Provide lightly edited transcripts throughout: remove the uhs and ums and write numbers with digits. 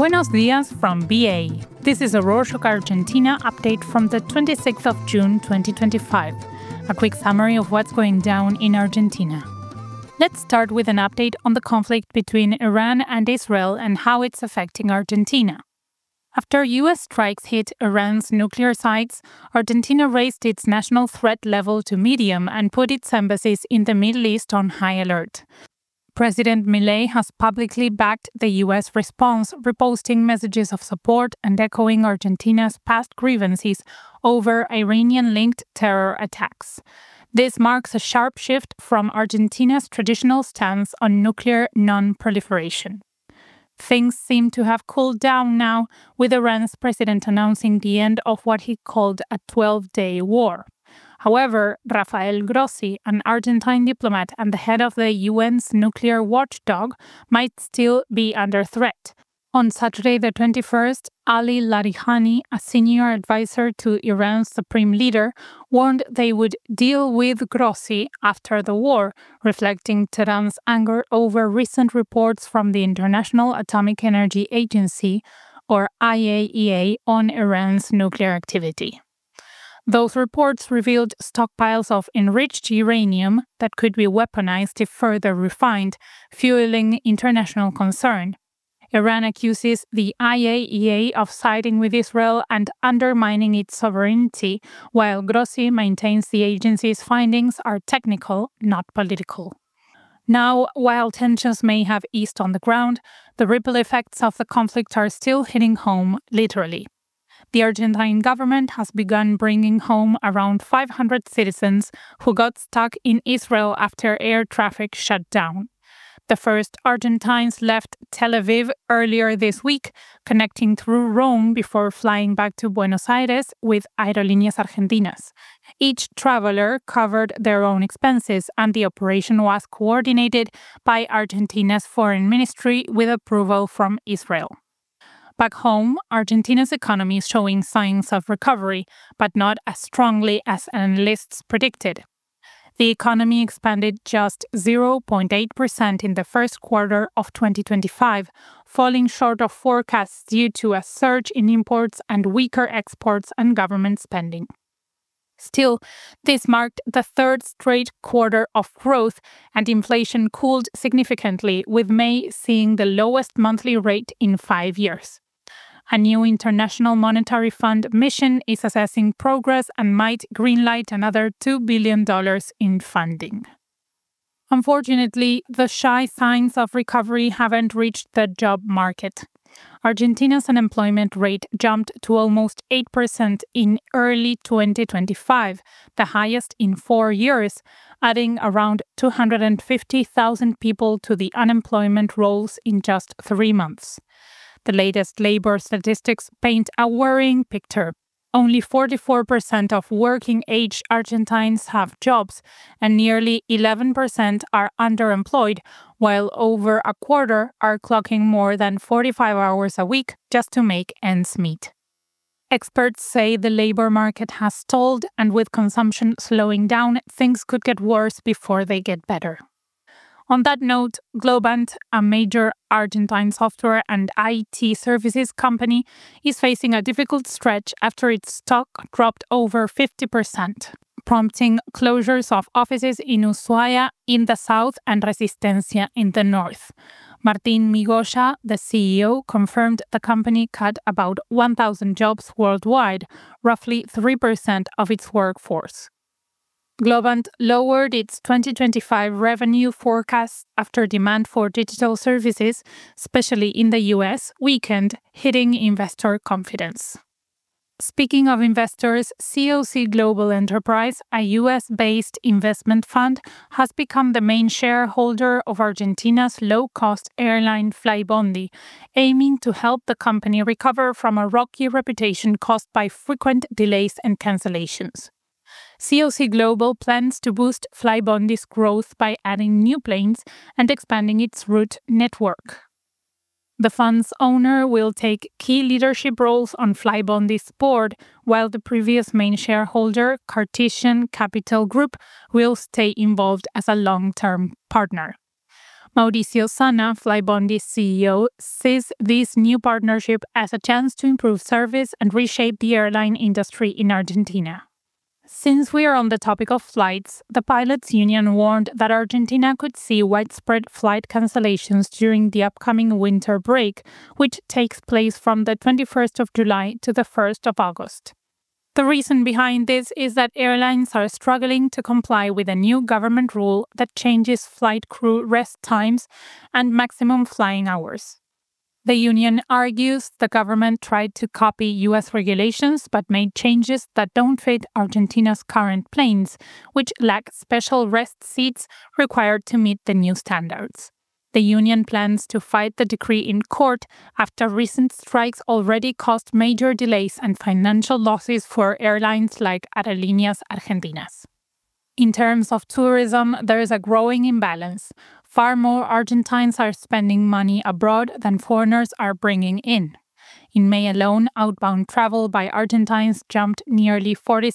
Buenos dias from BA. This is a Rorschach Argentina update from the 26th of June 2025. A quick summary of what's going down in Argentina. Let's start with an update on the conflict between Iran and Israel and how it's affecting Argentina. After U.S. strikes hit Iran's nuclear sites, Argentina raised its national threat level to medium and put its embassies in the Middle East on high alert. President Milei has publicly backed the U.S. response, reposting messages of support and echoing Argentina's past grievances over Iranian-linked terror attacks. This marks a sharp shift from Argentina's traditional stance on nuclear non-proliferation. Things seem to have cooled down now, with Iran's president announcing the end of what he called a 12-day war. However, Rafael Grossi, an Argentine diplomat and the head of the UN's nuclear watchdog, might still be under threat. On Saturday the 21st, Ali Larijani, a senior advisor to Iran's supreme leader, warned they would deal with Grossi after the war, reflecting Tehran's anger over recent reports from the International Atomic Energy Agency, or IAEA, on Iran's nuclear activity. Those reports revealed stockpiles of enriched uranium that could be weaponized if further refined, fueling international concern. Iran accuses the IAEA of siding with Israel and undermining its sovereignty, while Grossi maintains the agency's findings are technical, not political. Now, while tensions may have eased on the ground, the ripple effects of the conflict are still hitting home, literally. The Argentine government has begun bringing home around 500 citizens who got stuck in Israel after air traffic shut down. The first Argentines left Tel Aviv earlier this week, connecting through Rome before flying back to Buenos Aires with Aerolíneas Argentinas. Each traveler covered their own expenses, and the operation was coordinated by Argentina's foreign ministry with approval from Israel. Back home, Argentina's economy is showing signs of recovery, but not as strongly as analysts predicted. The economy expanded just 0.8% in the first quarter of 2025, falling short of forecasts due to a surge in imports and weaker exports and government spending. Still, this marked the third straight quarter of growth, and inflation cooled significantly, with May seeing the lowest monthly rate in 5 years. A new International Monetary Fund mission is assessing progress and might greenlight another $2 billion in funding. Unfortunately, the shy signs of recovery haven't reached the job market. Argentina's unemployment rate jumped to almost 8% in early 2025, the highest in 4 years, adding around 250,000 people to the unemployment rolls in just 3 months. The latest labor statistics paint a worrying picture. Only 44% of working-age Argentines have jobs, and nearly 11% are underemployed, while over a quarter are clocking more than 45 hours a week just to make ends meet. Experts say the labor market has stalled, and with consumption slowing down, things could get worse before they get better. On that note, Globant, a major Argentine software and IT services company, is facing a difficult stretch after its stock dropped over 50%, prompting closures of offices in Ushuaia in the south and Resistencia in the north. Martín Migoya, the CEO, confirmed the company cut about 1,000 jobs worldwide, roughly 3% of its workforce. Globant lowered its 2025 revenue forecast after demand for digital services, especially in the US, weakened, hitting investor confidence. Speaking of investors, COC Global Enterprise, a US-based investment fund, has become the main shareholder of Argentina's low-cost airline Flybondi, aiming to help the company recover from a rocky reputation caused by frequent delays and cancellations. COC Global plans to boost Flybondi's growth by adding new planes and expanding its route network. The fund's owner will take key leadership roles on Flybondi's board, while the previous main shareholder, Cartesian Capital Group, will stay involved as a long-term partner. Mauricio Sana, Flybondi's CEO, sees this new partnership as a chance to improve service and reshape the airline industry in Argentina. Since we are on the topic of flights, the pilots' union warned that Argentina could see widespread flight cancellations during the upcoming winter break, which takes place from the 21st of July to the 1st of August. The reason behind this is that airlines are struggling to comply with a new government rule that changes flight crew rest times and maximum flying hours. The union argues the government tried to copy U.S. regulations but made changes that don't fit Argentina's current planes, which lack special rest seats required to meet the new standards. The union plans to fight the decree in court after recent strikes already caused major delays and financial losses for airlines like Aerolíneas Argentinas. In terms of tourism, there is a growing imbalance. Far more Argentines are spending money abroad than foreigners are bringing in. In May alone, outbound travel by Argentines jumped nearly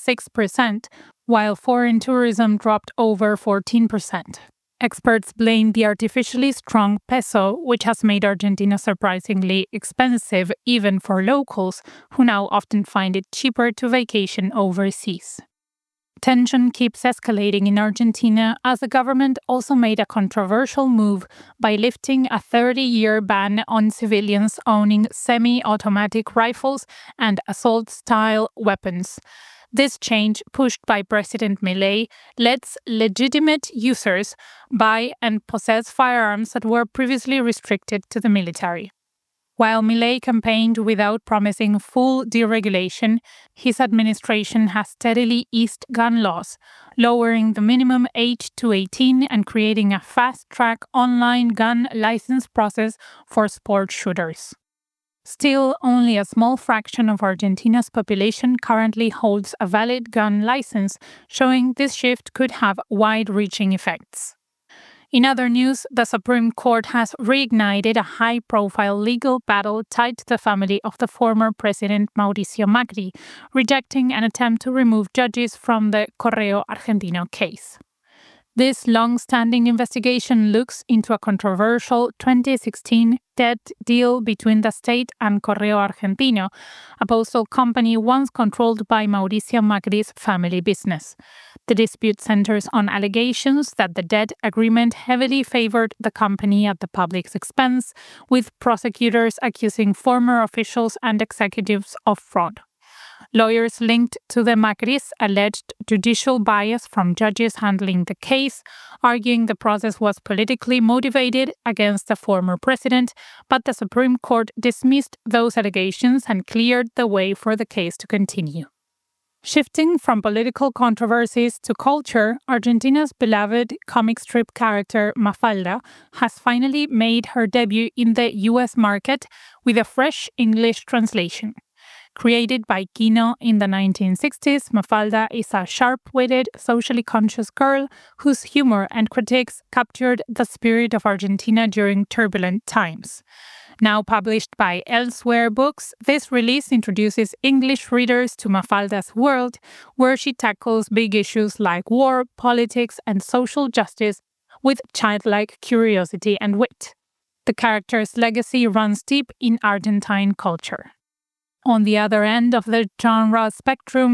46%, while foreign tourism dropped over 14%. Experts blame the artificially strong peso, which has made Argentina surprisingly expensive even for locals, who now often find it cheaper to vacation overseas. Tension keeps escalating in Argentina as the government also made a controversial move by lifting a 30-year ban on civilians owning semi-automatic rifles and assault-style weapons. This change, pushed by President Milei, lets legitimate users buy and possess firearms that were previously restricted to the military. While Milei campaigned without promising full deregulation, his administration has steadily eased gun laws, lowering the minimum age to 18 and creating a fast-track online gun license process for sport shooters. Still, only a small fraction of Argentina's population currently holds a valid gun license, showing this shift could have wide-reaching effects. In other news, the Supreme Court has reignited a high-profile legal battle tied to the family of the former president Mauricio Macri, rejecting an attempt to remove judges from the Correo Argentino case. This long-standing investigation looks into a controversial 2016 debt deal between the state and Correo Argentino, a postal company once controlled by Mauricio Macri's family business. The dispute centers on allegations that the debt agreement heavily favored the company at the public's expense, with prosecutors accusing former officials and executives of fraud. Lawyers linked to the Macris alleged judicial bias from judges handling the case, arguing the process was politically motivated against the former president, but the Supreme Court dismissed those allegations and cleared the way for the case to continue. Shifting from political controversies to culture, Argentina's beloved comic strip character Mafalda has finally made her debut in the US market with a fresh English translation. Created by Kino in the 1960s, Mafalda is a sharp-witted, socially conscious girl whose humor and critiques captured the spirit of Argentina during turbulent times. Now published by Elsewhere Books, this release introduces English readers to Mafalda's world, where she tackles big issues like war, politics, and social justice with childlike curiosity and wit. The character's legacy runs deep in Argentine culture. On the other end of the genre spectrum,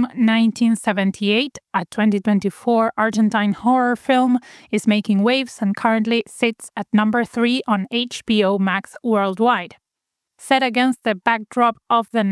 1978, a 2024 Argentine horror film, is making waves and currently sits at number 3 on HBO Max worldwide. Set against the backdrop of the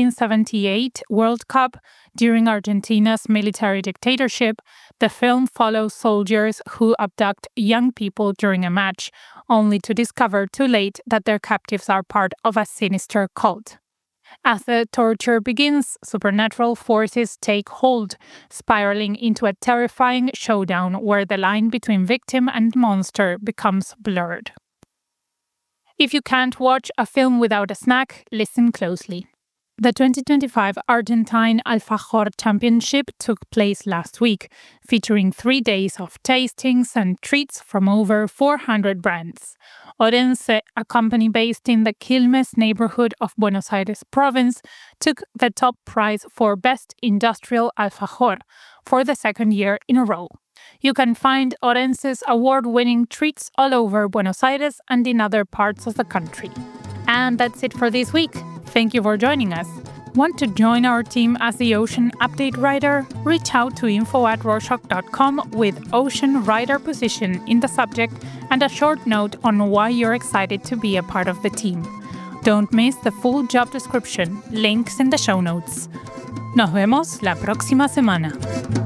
1978 World Cup during Argentina's military dictatorship, the film follows soldiers who abduct young people during a match, only to discover too late that their captives are part of a sinister cult. As the torture begins, supernatural forces take hold, spiraling into a terrifying showdown where the line between victim and monster becomes blurred. If you can't watch a film without a snack, listen closely. The 2025 Argentine Alfajor Championship took place last week, featuring 3 days of tastings and treats from over 400 brands. Orense, a company based in the Quilmes neighborhood of Buenos Aires province, took the top prize for Best Industrial Alfajor for the second year in a row. You can find Orense's award-winning treats all over Buenos Aires and in other parts of the country. And that's it for this week. Thank you for joining us. Want to join our team as the Ocean Update Writer? Reach out to info@rorschach.com with Ocean Writer position in the subject and a short note on why you're excited to be a part of the team. Don't miss the full job description, links in the show notes. Nos vemos la próxima semana.